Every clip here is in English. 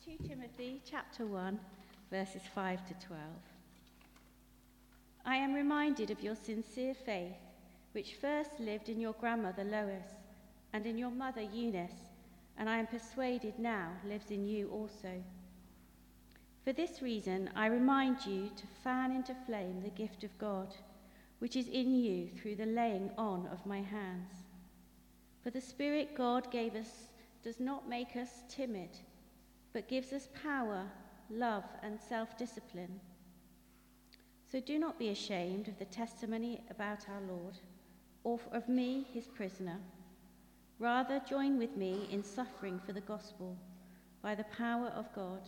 2 Timothy chapter 1, verses 5 to 12. I am reminded of your sincere faith, which first lived in your grandmother Lois and in your mother Eunice, and I am persuaded now lives in you also. For this reason, I remind you to fan into flame the gift of God, which is in you through the laying on of my hands. For the Spirit God gave us does not make us timid, but gives us power, love, and self-discipline. So do not be ashamed of the testimony about our Lord, or of me, his prisoner. Rather, join with me in suffering for the gospel by the power of God.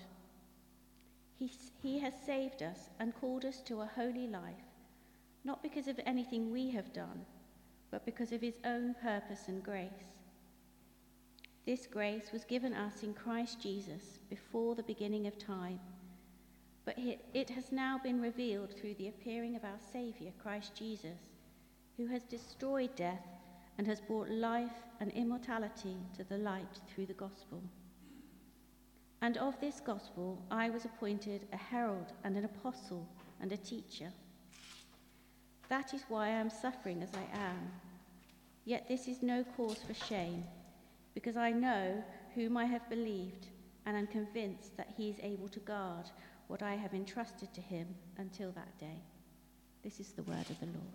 He has saved us and called us to a holy life, not because of anything we have done, but because of his own purpose and grace. This grace was given us in Christ Jesus before the beginning of time, but it has now been revealed through the appearing of our Saviour, Christ Jesus, who has destroyed death and has brought life and immortality to the light through the gospel. And of this gospel I was appointed a herald and an apostle and a teacher. That is why I am suffering as I am. Yet this is no cause for shame, because I know whom I have believed and am convinced that he is able to guard what I have entrusted to him until that day. This is the word of the Lord.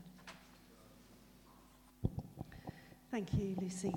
Thank you, Lucy.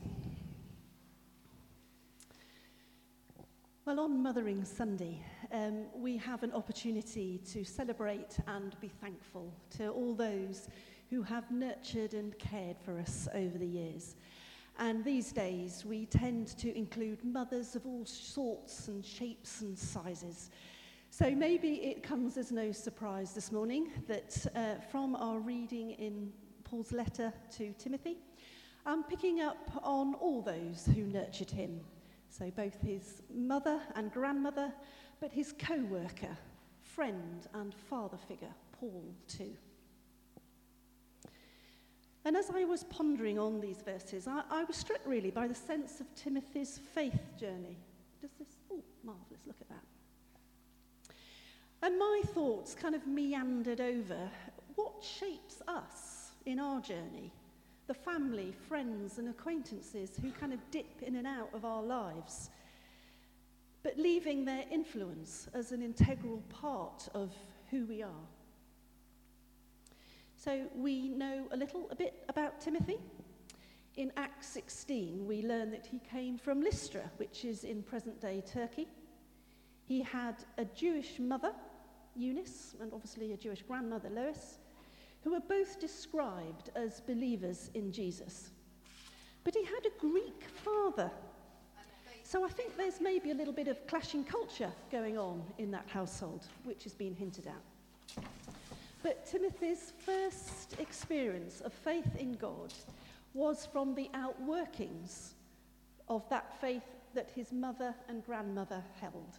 Well, on Mothering Sunday, we have an opportunity to celebrate and be thankful to all those who have nurtured and cared for us over the years. And these days, we tend to include mothers of all sorts and shapes and sizes. So maybe it comes as no surprise this morning that from our reading in Paul's letter to Timothy, I'm picking up on all those who nurtured him. So both his mother and grandmother, but his co-worker, friend and father figure, Paul too. And as I was pondering on these verses, I was struck really by the sense of Timothy's faith journey. Oh, marvellous, look at that. And my thoughts kind of meandered over what shapes us in our journey, the family, friends and acquaintances who kind of dip in and out of our lives, but leaving their influence as an integral part of who we are. So we know a bit about Timothy. In Acts 16, we learn that he came from Lystra, which is in present-day Turkey. He had a Jewish mother, Eunice, and obviously a Jewish grandmother, Lois, who are both described as believers in Jesus. But he had a Greek father. So I think there's maybe a little bit of clashing culture going on in that household, which has been hinted at. But Timothy's first experience of faith in God was from the outworkings of that faith that his mother and grandmother held.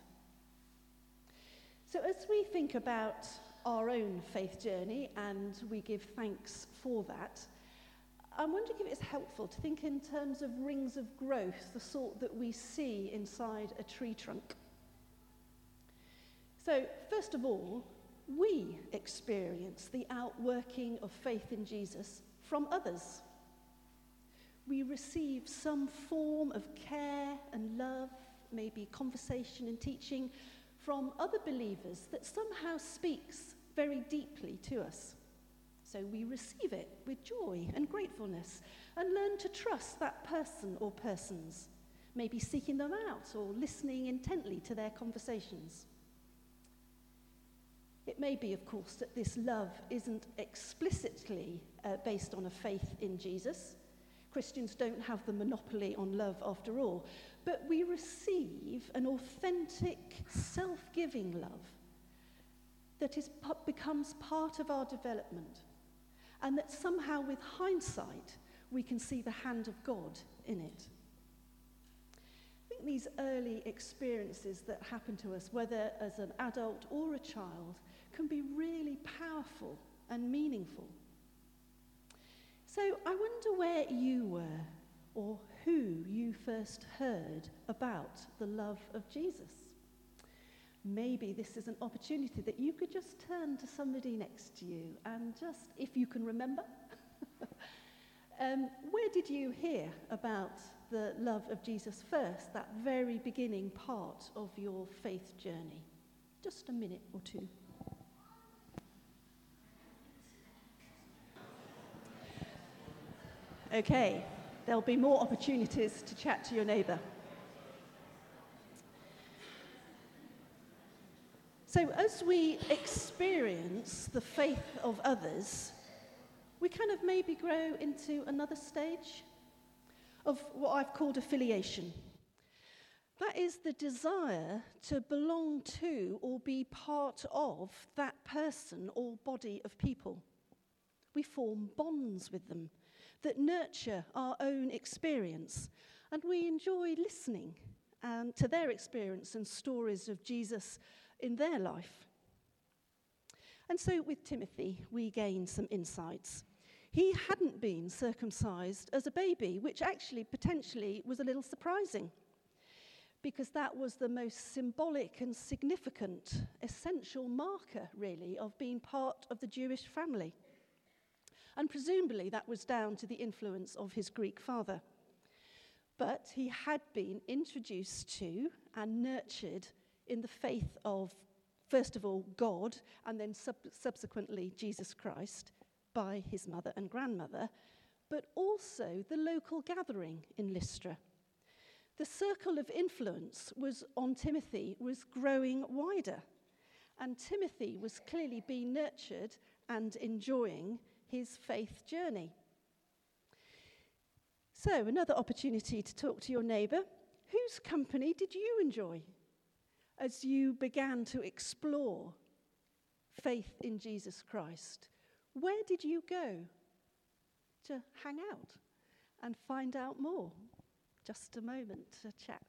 So as we think about our own faith journey, and we give thanks for that, I wonder if it's helpful to think in terms of rings of growth, the sort that we see inside a tree trunk. So, first of all, we experience the outworking of faith in Jesus from others. We receive some form of care and love, maybe conversation and teaching, from other believers that somehow speaks very deeply to us. So we receive it with joy and gratefulness and learn to trust that person or persons, maybe seeking them out or listening intently to their conversations. It may be, of course, that this love isn't explicitly based on a faith in Jesus. Christians don't have the monopoly on love after all, but we receive an authentic, self-giving love that becomes part of our development, and that somehow with hindsight we can see the hand of God in it. I think these early experiences that happen to us, whether as an adult or a child, can be really powerful and meaningful. So I wonder where you were, or who you first heard about the love of Jesus. maybe this is an opportunity that you could just turn to somebody next to you and just, if you can remember, where did you hear about the love of Jesus first, that very beginning part of your faith journey? Just a minute or two. Okay, there'll be more opportunities to chat to your neighbour. So as we experience the faith of others, we kind of maybe grow into another stage of what I've called affiliation. That is the desire to belong to or be part of that person or body of people. We form bonds with them that nurture our own experience, and we enjoy listening to their experience and stories of Jesus in their life. And so with Timothy, we gain some insights. He hadn't been circumcised as a baby, which actually potentially was a little surprising, because that was the most symbolic and significant, essential marker, really, of being part of the Jewish family. And presumably that was down to the influence of his Greek father. But he had been introduced to and nurtured in the faith of, first of all, God, and then subsequently Jesus Christ, by his mother and grandmother, but also the local gathering in Lystra. The circle of influence on Timothy was growing wider, and Timothy was clearly being nurtured and enjoying his faith journey. So, another opportunity to talk to your neighbour. Whose company did you enjoy as you began to explore faith in Jesus Christ? Where did you go to hang out and find out more? Just a moment to chat.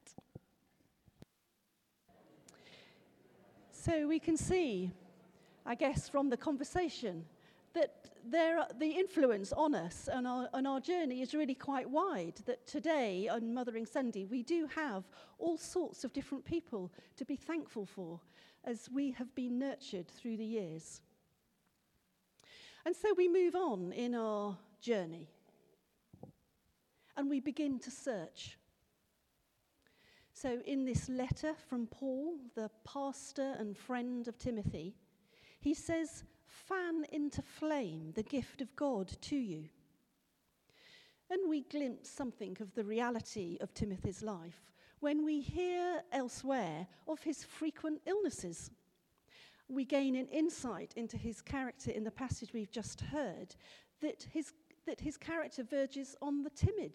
So we can see, I guess, from the conversation that the influence on us and our journey is really quite wide, that today on Mothering Sunday we do have all sorts of different people to be thankful for as we have been nurtured through the years. And so we move on in our journey and we begin to search. So in this letter from Paul, the pastor and friend of Timothy, he says, "Fan into flame the gift of God to you." And we glimpse something of the reality of Timothy's life when we hear elsewhere of his frequent illnesses. We gain an insight into his character in the passage we've just heard, that his character verges on the timid.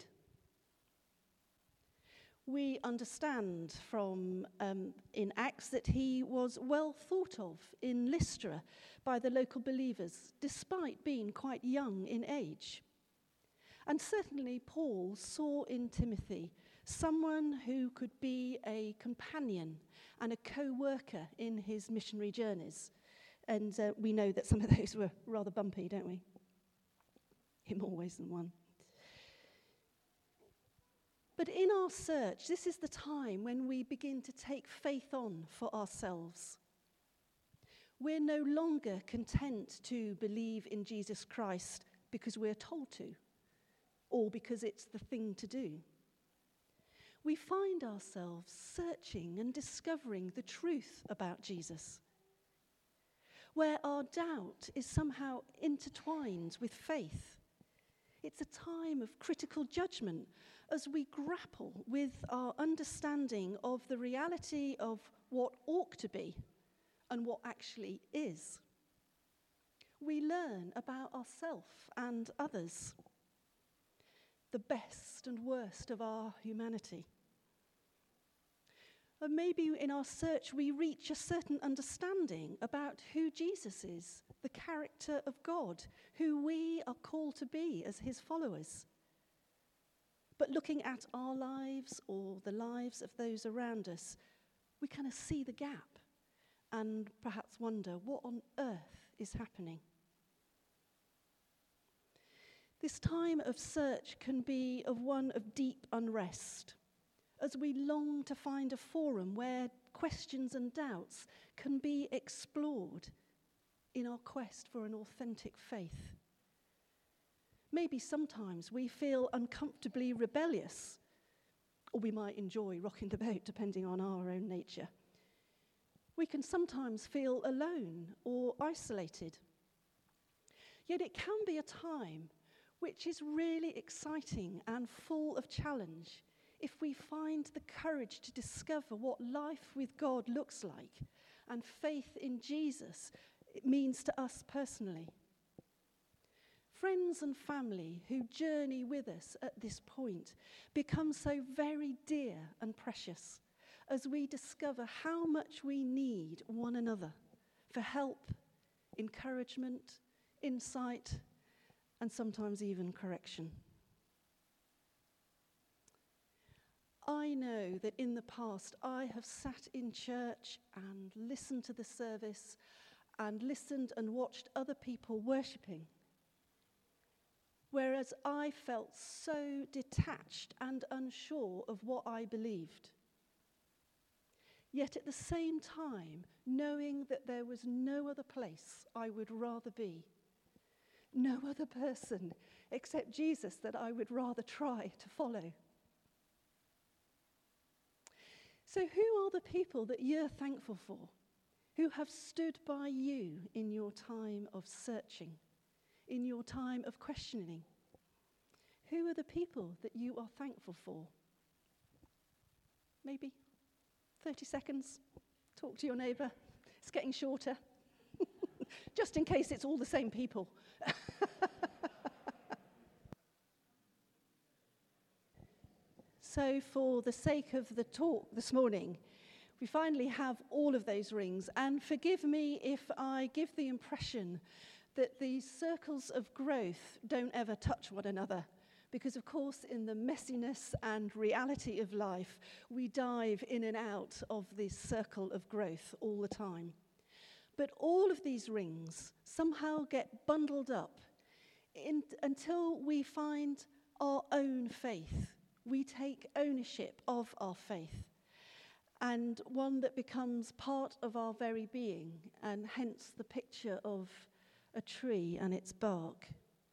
We understand from in Acts that he was well thought of in Lystra by the local believers, despite being quite young in age. And certainly Paul saw in Timothy someone who could be a companion and a co-worker in his missionary journeys. And we know that some of those were rather bumpy, don't we? In more ways than one. But in our search, this is the time when we begin to take faith on for ourselves. We're no longer content to believe in Jesus Christ because we're told to, or because it's the thing to do. We find ourselves searching and discovering the truth about Jesus, where our doubt is somehow intertwined with faith. It's a time of critical judgment as we grapple with our understanding of the reality of what ought to be and what actually is. We learn about ourselves and others, the best and worst of our humanity. And maybe in our search we reach a certain understanding about who Jesus is, the character of God, who we are called to be as his followers. But looking at our lives or the lives of those around us, we kind of see the gap and perhaps wonder what on earth is happening. This time of search can be one of deep unrest, as we long to find a forum where questions and doubts can be explored in our quest for an authentic faith. Maybe sometimes we feel uncomfortably rebellious, or we might enjoy rocking the boat depending on our own nature. We can sometimes feel alone or isolated. Yet it can be a time which is really exciting and full of challenge if we find the courage to discover what life with God looks like and faith in Jesus it means to us personally. Friends and family who journey with us at this point become so very dear and precious as we discover how much we need one another for help, encouragement, insight, and sometimes even correction. I know that in the past I have sat in church and listened to the service and listened and watched other people worshipping, whereas I felt so detached and unsure of what I believed. Yet at the same time, knowing that there was no other place I would rather be, no other person except Jesus that I would rather try to follow. So who are the people that you're thankful for, who have stood by you in your time of searching, in your time of questioning? Who are the people that you are thankful for? Maybe 30 seconds, talk to your neighbour. It's getting shorter, just in case it's all the same people. So for the sake of the talk this morning, we finally have all of those rings. And forgive me if I give the impression that these circles of growth don't ever touch one another. Because, of course, in the messiness and reality of life, we dive in and out of this circle of growth all the time. But all of these rings somehow get bundled up until we find our own faith. We take ownership of our faith, and one that becomes part of our very being, and hence the picture of a tree and its bark.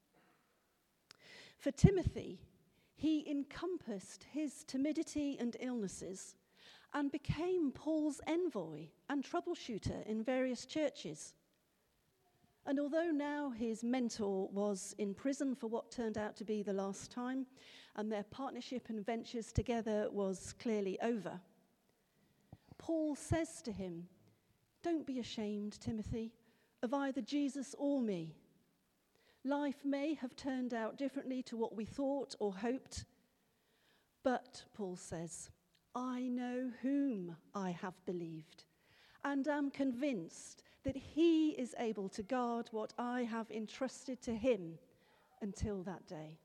For Timothy, he encompassed his timidity and illnesses and became Paul's envoy and troubleshooter in various churches. And although now his mentor was in prison for what turned out to be the last time, and their partnership and ventures together was clearly over, Paul says to him, "Don't be ashamed, Timothy, of either Jesus or me. Life may have turned out differently to what we thought or hoped, but," Paul says, "I know whom I have believed, and am convinced that he is able to guard what I have entrusted to him until that day."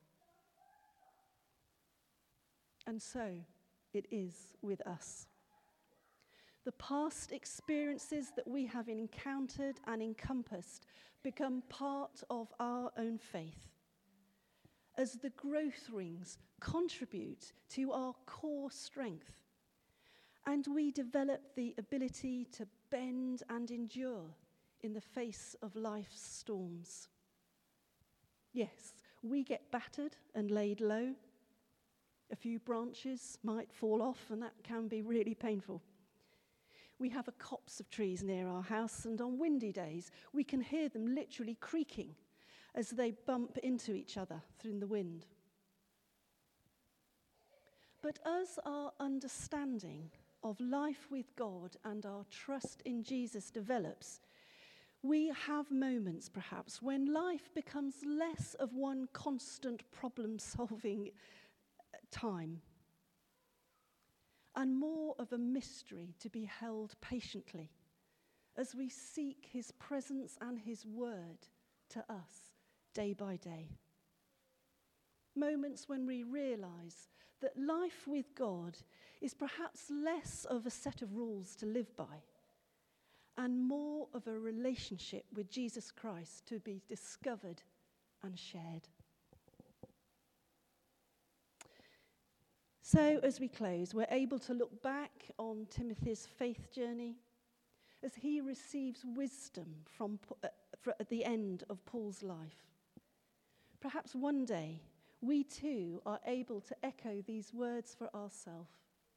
And so it is with us. The past experiences that we have encountered and encompassed become part of our own faith, as the growth rings contribute to our core strength, and we develop the ability to bend and endure in the face of life's storms. Yes, we get battered and laid low. A few branches might fall off, and that can be really painful. We have a copse of trees near our house, and on windy days, we can hear them literally creaking as they bump into each other through the wind. But as our understanding of life with God and our trust in Jesus develops, we have moments, perhaps, when life becomes less of one constant problem-solving time and more of a mystery to be held patiently as we seek his presence and his word to us day by day. Moments when we realize that life with God is perhaps less of a set of rules to live by and more of a relationship with Jesus Christ to be discovered and shared. So as we close, we're able to look back on Timothy's faith journey as he receives wisdom at the end of Paul's life. Perhaps one day we too are able to echo these words for ourselves.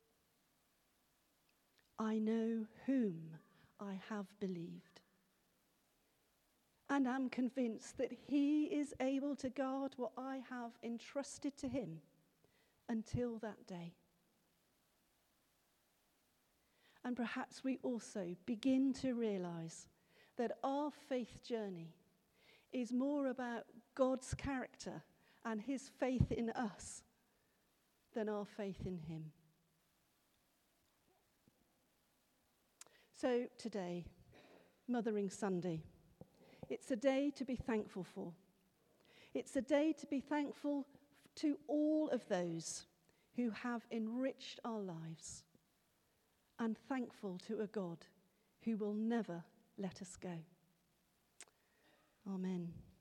I know whom I have believed, and am convinced that he is able to guard what I have entrusted to him until that day. And perhaps we also begin to realize that our faith journey is more about God's character and his faith in us than our faith in him. So today, Mothering Sunday, it's a day to be thankful for. It's a day to be thankful to all of those who have enriched our lives, and thankful to a God who will never let us go. Amen.